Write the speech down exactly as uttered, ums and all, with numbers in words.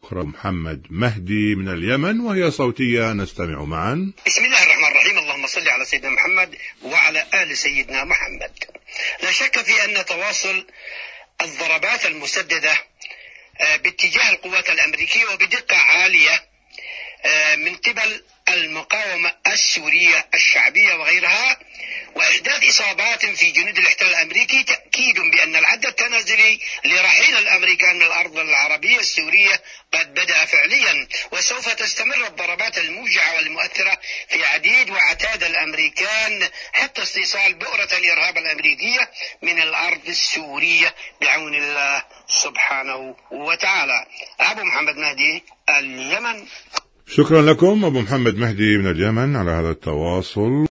أخرى محمد مهدي من اليمن وهي صوتية نستمع معا. بسم الله الرحمن الرحيم. اللهم صل على سيدنا محمد وعلى آل سيدنا محمد. لا شك في أن تواصل الضربات المسددة باتجاه القوات الأمريكية وبدقة عالية من قبل المقاومة السورية الشعبية وغيرها وإحداث إصابات في جنود الاحتلال الأمريكي تأكيد بأن العد التنازلي لرحيل الأمريكان من الأرض العربية السورية قد بدأ فعليا، وسوف تستمر الضربات الموجعة والمؤثرة في عديد وعتاد الأمريكان حتى استئصال بؤرة الإرهاب الأمريكية من الأرض السورية بعون الله سبحانه وتعالى. أبو محمد مهدي، اليمن. شكرا لكم أبو محمد مهدي من اليمن على هذا التواصل.